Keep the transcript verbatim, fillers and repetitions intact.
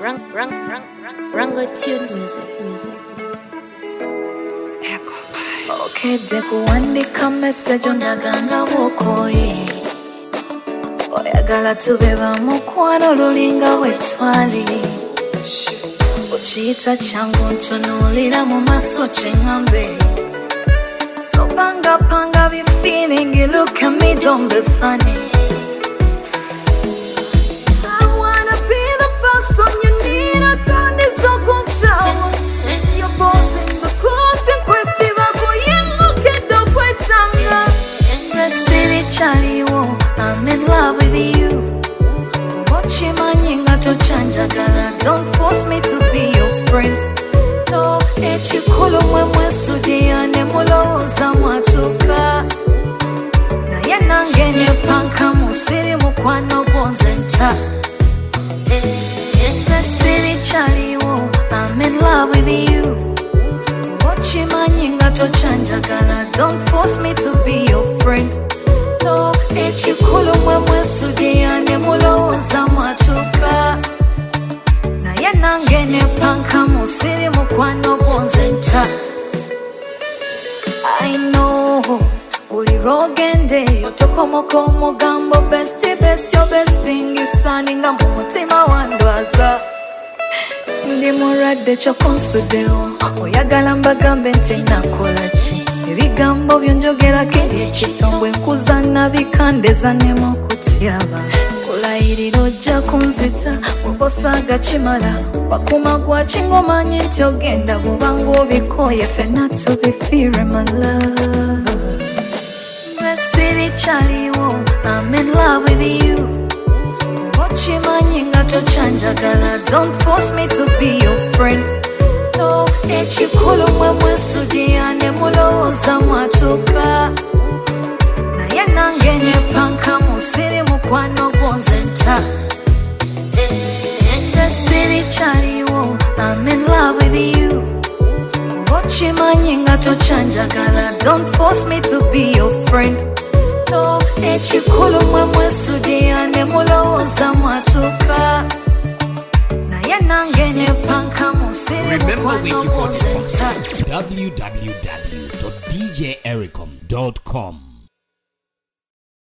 Rang, rang, rang, rang, Rango Tunes music, music. Okay, dekuandika message ondaganga bwokoye oyagala tubeba mukwano lulinga wetwali okiyita kyangu ntunuulira mu maaso kyeŋŋambe topangapanga bi feeling you look at me don't be funny I wanna be the person you need atandisa okuncawo you're bossing the kote kwesiba kuyengukedde okwecanga tesiri kyaliwo I'm in love with you okimanyi nga tokyanjagala don't force me to be your friend no ekikulu mwe mwesuddeya ne mulowooza mwatuuka naye nange nepankamu siri mukwano gwonze nta tesiri kyaliwo I'm in love with you okimanyi nga tokyanjagala don't force me to be your friend no ekikulu mwe mwesuddeya ne mulowooza mwatuuka naye nange nepankamu siri mukwano gwonze nta I know buli lw'ogendeyo tokomoka omugambo besti besti obestingisaninga mu mutima wandwaza ndi mulwadde kyokonsuddewo oyagala mbagambe nti nakola ki ebigambo byonjogerako ebyekitongwe nkuza nabikandeza nemu okutyaba kulayirira ojja kunzita bw'obosaaga kimala wakuma gwaki ng'omanyi nti ogenda bw'obanga obikoye ffenna tubifiire my love nze siri kyaliwo I'm in love with you okimanyi nga tokyanjagala don't force me to be your friend no ekikulu mwe mwesuddeya ne mulowooza mwatuuka naye nange nepankamu siri mukwano gwonze nta nze siri kyaliwo I'm in love with you okimanyi nga tokyanjagala don't force me to be your friend no ekikulu mwe mwesuddeya ne mulowooza mwatuuka naye nange nepankamu siri mukwano gwonze nta w w w dot d j ericom dot com